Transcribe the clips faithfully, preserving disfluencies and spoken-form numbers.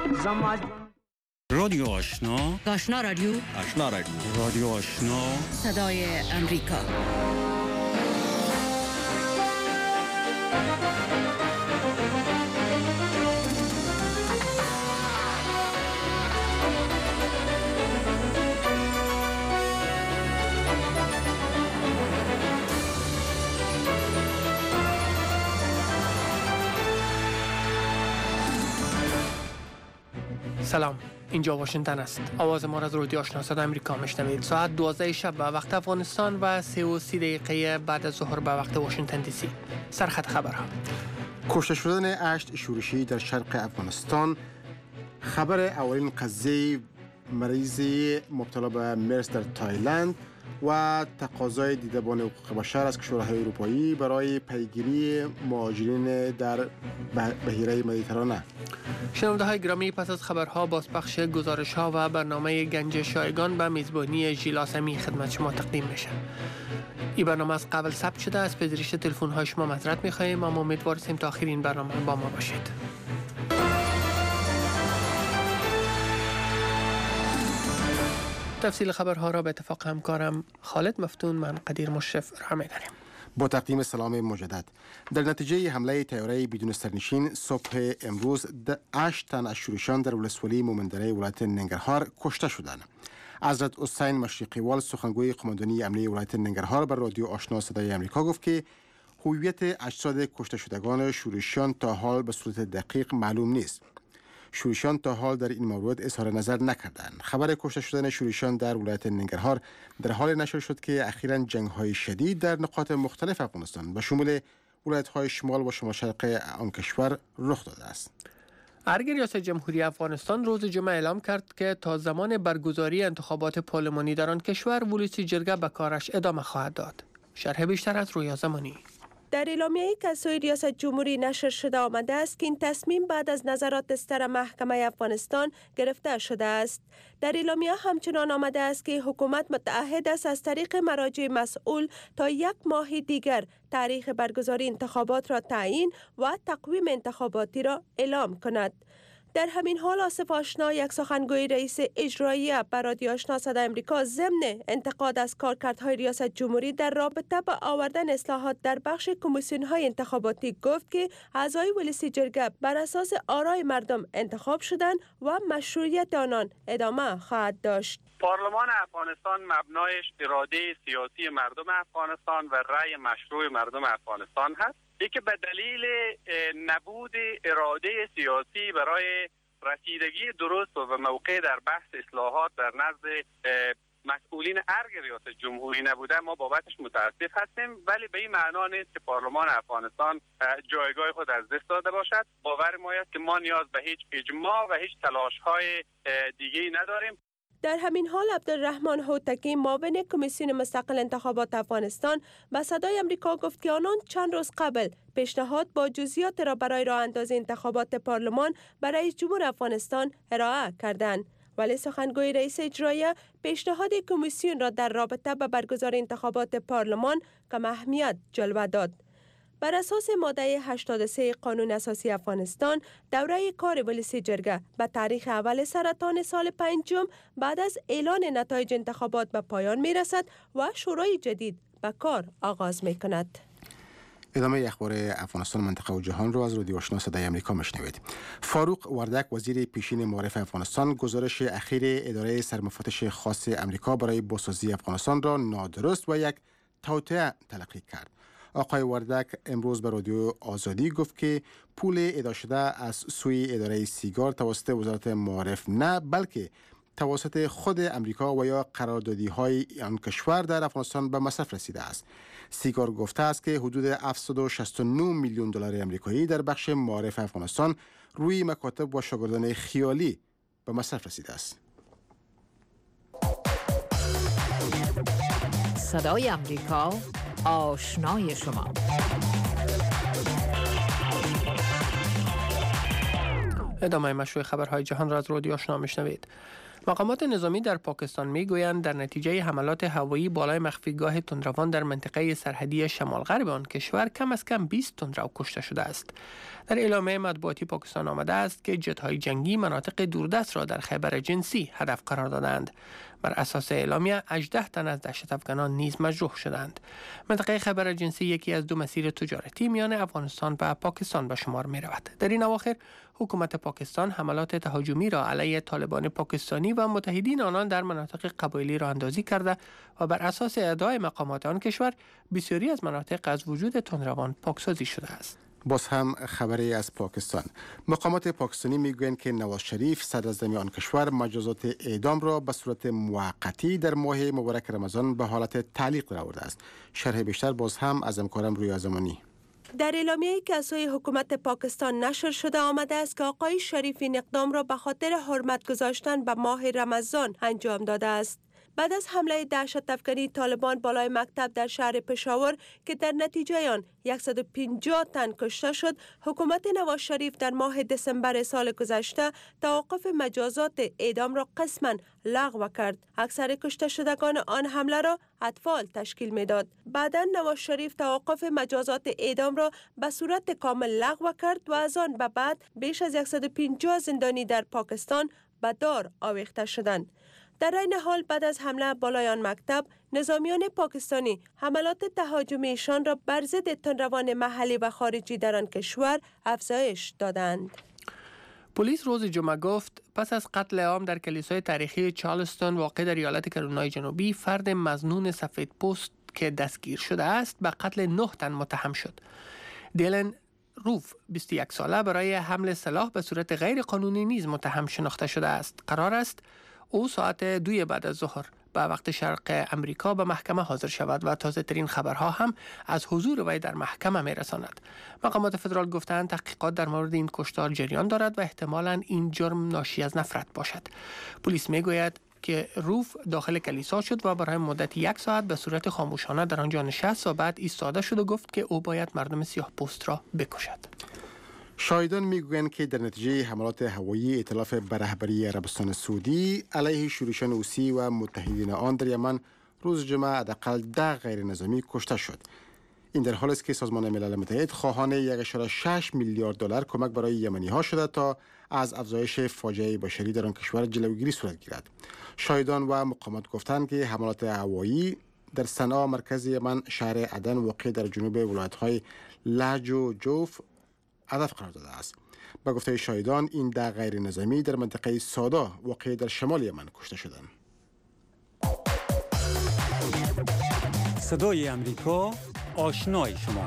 رادیو آشنا، آشنا رادیو، آشنا رادیو، رادیو آشنا، صدای امریکا. سلام، اینجا واشنگتن است. آواز ما را از رادیو آشنا صدای امریکا میشنوید. ساعت دوازده شب به وقت افغانستان و سه و سی دقیقه بعد از ظهر به وقت واشنگتن دی سی. سرخط خبرها: کشته شدن اشت شورشی در شرق افغانستان، خبر اولین قضیه مریضی مبتلا به مرس در تایلند و تقاضای دیدبان حقوق بشر از کشورهای اروپایی برای پیگیری مهاجرین در بحیره مدیترانه. شنونده های گرامی، پس از خبرها بازپخش گزارش ها و برنامه گنج شایگان به میزبانی ژیلاسمی خدمت شما تقدیم میشه. این برنامه از قبل ثبت شده، از پذیرش تلفن های شما معذرت میخواهیم، اما امیدواریم تا آخر این برنامه با ما باشید. تفصیل خبرها را به اتفاق همکارم خالد مفتون من قدیر مشرف ارائه می‌دهیم. با تقدیم سلام مجدد. در نتیجه حمله طیاره بدون سرنشین صبح امروز هشت تن از شورشیان در ولسوالی مومندره ولایت ننگرهار کشته شدند. حضرت حسین مشرقیوال سخنگوی قماندانی امنیه ولایت ننگرهار بر رادیو آشنا صدای امریکا گفت که هویت اجساد کشته شدگان شورشیان تا حال به صورت دقیق معلوم نیست. شورشیان تا حال در این مورد اظهار نظر نکردند. خبر کشته شدن شورشیان در ولایت ننگرهار در حال نشر شد که اخیراً جنگ‌های شدید در نقاط مختلف افغانستان به شمول ولایت‌های شمال و شمال شرق آن کشور رخ داده است. ارگ ریاست جمهوری افغانستان روز جمعه اعلام کرد که تا زمان برگزاری انتخابات پارلمانی در آن کشور ولسی جرگه به کارش ادامه خواهد داد. شرح بیشتر از رویا زمانی. در اعلامیه‌ای که از سوی ریاست جمهوری نشر شده آمده است که این تصمیم بعد از نظرات سر محکمه افغانستان گرفته شده است. در اعلامیه همچنان آمده است که حکومت متعهد است از طریق مراجع مسئول تا یک ماه دیگر تاریخ برگزاری انتخابات را تعیین و تقویم انتخاباتی را اعلام کند. در همین حال آصف آشنا، یک سخنگوی رئیس اجرایی بر رادیو آشنا صدای امریکا، ضمن انتقاد از کارکردهای ریاست جمهوری در رابطه با آوردن اصلاحات در بخش کمیسیون‌های انتخاباتی گفت که اعضای ولسی جرگه بر اساس آرای مردم انتخاب شدند و مشروعیت آنان ادامه خواهد داشت. پارلمان افغانستان مبنایش اراده سیاسی مردم افغانستان و رأی مشروع مردم افغانستان هست. که به دلیل نبود اراده سیاسی برای رسیدگی درست و موقع در بحث اصلاحات در نزد مسئولین ارگ ریاست جمهوری نبوده، ما بابتش متاسف هستیم، ولی به این معنا نیست که پارلمان افغانستان جایگاه خود از دست داده باشد. باور ما است که ما نیاز به هیچ اجماع و هیچ تلاش‌های دیگه‌ای نداریم. در همین حال عبدالرحمن هوتکی، معاون کمیسیون مستقل انتخابات افغانستان، به صدای امریکا گفت که آنان چند روز قبل پیشنهاد با جزئیات را برای راه اندازی انتخابات پارلمان برای رئیس جمهور افغانستان ارائه کردند، ولی سخنگوی رئیس اجرایی پیشنهاد کمیسیون را در رابطه با برگزاری انتخابات پارلمان کم اهمیت جلوه داد. بر اساس ماده هشتاد و سه قانون اساسی افغانستان، دوره کار ولسی جرگه به تاریخ اول سرطان سال پنجم بعد از اعلان نتایج انتخابات به پایان می رسد و شورای جدید به کار آغاز می کند. ادامه اخبار افغانستان، منطقه و جهان رو از رادیو آشنا صدای امریکا میشنوید. فاروق وردک، وزیر پیشین معارف افغانستان، گزارش اخیر اداره سرمفتش خاص امریکا برای بازسازی افغانستان را نادرست و یک توطئه تلقی کرد. آقای وردک امروز به رادیو آزادی گفت که پول ادا شده از سوی اداره سیگار توسط وزارت معارف نه، بلکه توسط خود امریکا و یا قراردادی های آن کشور در افغانستان به مصرف رسیده است. سیگار گفته است که حدود هفتصد و شصت و نه میلیون دلار آمریکایی در بخش معارف افغانستان روی مکاتب و شاگردان خیالی به مصرف رسیده است. صدای امریکا، آشنای شما. ادامه مشروع خبرهای جهان را از رادیو آشنا میشنوید. مقامات نظامی در پاکستان میگویند در نتیجه حملات هوایی بالای مخفیگاه تندروان در منطقه سرحدی شمال غرب آن کشور کم از کم بیست تندرو کشته شده است. در اعلامیه مطبوعاتی پاکستان آمده است که جت‌های جنگی مناطق دوردست را در خیبر جنسی هدف قرار دادند. بر اساس اعلامیه هجده تن از دهشت‌افکنان نیز مجروح شدند. منطقه خیبر جنسی یکی از دو مسیر تجارتی میان افغانستان و پاکستان به شمار می رود. در این اواخر حکومت پاکستان حملات تهاجمی را علیه طالبان پاکستانی و متحدین آنان در مناطق قبایلی راه اندازی کرده و بر اساس ادعای مقامات آن کشور بسیاری از مناطق از وجود تندروان پاکسازی شده است. باز هم خبری از پاکستان. مقامات پاکستانی میگویند که نواز شریف صدر اعظم آن کشور مجازات اعدام را به صورت موقتی در ماه مبارک رمضان به حالت تعلیق در آورده است. شرح بیشتر باز هم از همکارم رویا زمانی. در اعلامیه‌ای که از سوی حکومت پاکستان نشر شده آمده است که آقای شریف این اقدام را به خاطر حرمت گذاشتن به ماه رمضان انجام داده است. بعد از حمله دهشت افکنی طالبان بالای مکتب در شهر پشاور که در نتیجه آن صد و پنجاه تن کشته شد، حکومت نواز شریف در ماه دسامبر سال گذشته توقف مجازات اعدام را قسما لغو کرد. اکثر کشته شدگان آن حمله را اطفال تشکیل میداد. بعدا نواز شریف توقف مجازات اعدام را به صورت کامل لغو کرد و از آن به بعد بیش از صد و پنجاه زندانی در پاکستان به دار آویخته شدند. در این حال بعد از حمله بالای آن مکتب، نظامیان پاکستانی حملات تهاجمیشان را بر ضد تندروان محلی و خارجی در آن کشور افزایش دادند. پلیس روز جمعه گفت پس از قتل عام در کلیسای تاریخی چارلستون واقع در ایالت کرولینای جنوبی، فرد مظنون سفید پوست که دستگیر شده است به قتل نه تن متهم شد. دیلن روف بیست و یک ساله برای حمل سلاح به صورت غیر قانونی نیز متهم شناخته شده است. قرار است او ساعت دوی بعد از ظهر به وقت شرق امریکا به محکمه حاضر شود و تازه ترین خبرها هم از حضور وی در محکمه می رساند. مقامات فدرال گفتند تحقیقات در مورد این کشتار جریان دارد و احتمالاً این جرم ناشی از نفرت باشد. پلیس می گوید که روف داخل کلیسا شد و برای مدت یک ساعت به صورت خاموشانه در آنجا نشست و بعد ایستاده شد و گفت که او باید مردم سیاه پوست را بکشد. شاهدان میگویند که در نتیجه حملات هوایی ائتلاف به رهبری عربستان سعودی علیه شورشیان حوثی و متحدین آن در یمن روز جمعه حداقل ده غیر نظامی کشته شد. این در حالی است که سازمان ملل متحد خواهان یک و شش میلیارد دلار کمک برای یمنی ها شده تا از افزایش فاجعه بشری در آن کشور جلوگیری صورت گیرد. شاهدان و مقامات گفتند که حملات هوایی در صنعا مرکز یمن، شهر عدن واقع در جنوب ولایت‌های لهج و جوف هدف قرار داده است. به گفته شاهدان این ده غیر نظامی در منطقه سادا واقع در شمال یمن کشته شدند. صدای امریکا، آشنای شما.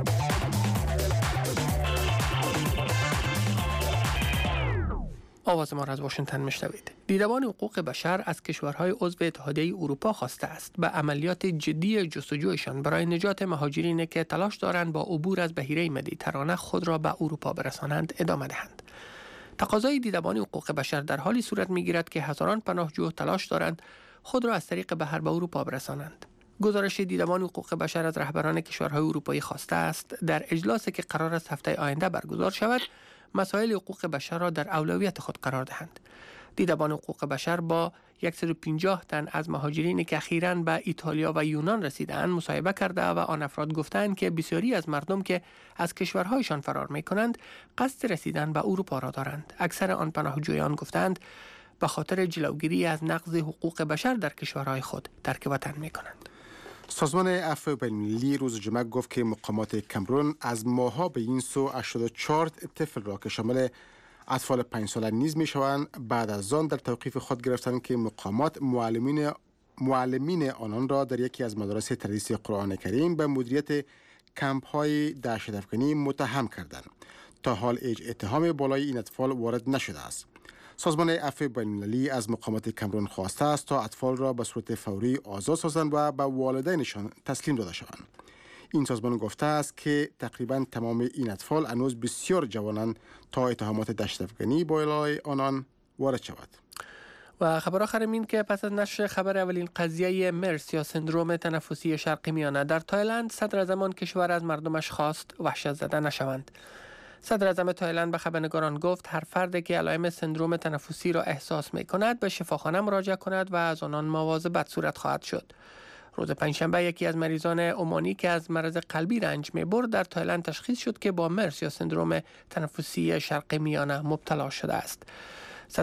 آواز ما را از واشنگتن میشنوید. دیدبان حقوق بشر از کشورهای عضو اتحادیه اروپا خواسته است به عملیات جدی جستجویشان برای نجات مهاجرینی که تلاش دارند با عبور از بحیره مدیترانه خود را به اروپا برسانند ادامه دهند. تقاضای دیدبان حقوق بشر در حالی صورت میگیرد که هزاران پناهجو تلاش دارند خود را از طریق بحر به اروپا برسانند. گزارش دیدبان حقوق بشر از رهبران کشورهای اروپایی خواسته است در اجلاسی که قرار است هفته آینده برگزار شود مسائل حقوق بشر را در اولویت خود قرار دهند. دیدبان حقوق بشر با صد و پنجاه تن از مهاجرینی که اخیراً به ایتالیا و یونان رسیدند مصاحبه کرده و آن افراد گفتند که بسیاری از مردم که از کشورهایشان فرار می‌کنند قصد رسیدن به اروپا را دارند. اکثر آن پناهجویان گفتند به خاطر جلوگیری از نقض حقوق بشر در کشورهای خود ترک وطن می‌کنند. سازمان عفو بین‌المللی روز جمعه گفت که مقامات کامرون از ماه‌ها به این سو هشتاد و چهار طفل را که شامل اطفال پنج ساله نیز می‌شوند بعد از آن در توقیف خود گرفتند که مقامات معلمین معلمین آنان را در یکی از مدارس تدریس قرآن کریم به مدیریت کمپ‌های دهشت‌افکنی متهم کردند. تا حال هیچ اتهام بالای این اطفال وارد نشده است. سازمان عفو بین‌المللی از مقامات کامرون خواسته است تا اطفال را به صورت فوری آزاد سازند و به والدینشان تسلیم داده شوند. این سازمان گفته است که تقریبا تمام این اطفال هنوز بسیار جوانند تا اتهامات دهشت‌افکنی بالای آنان وارد شود. و خبر آخر این که پس از نشر خبر اولین قضیه مرس یا سندروم تنفسی شرقی میانه در تایلند، صدر اعظم کشور از مردمش خواست وحشت زده نشوند. صدر اعظم تایلند به خبرنگاران گفت هر فردی که علائم سندروم تنفسی را احساس می کند به شفاخانه مراجعه کند و از آنان مواظبت صورت خواهد شد. روز پنجشنبه یکی از مریضان عمانی که از مرض قلبی رنج می برد در تایلند تشخیص شد که با مرس یا سندروم تنفسی شرق میانه مبتلا شده است.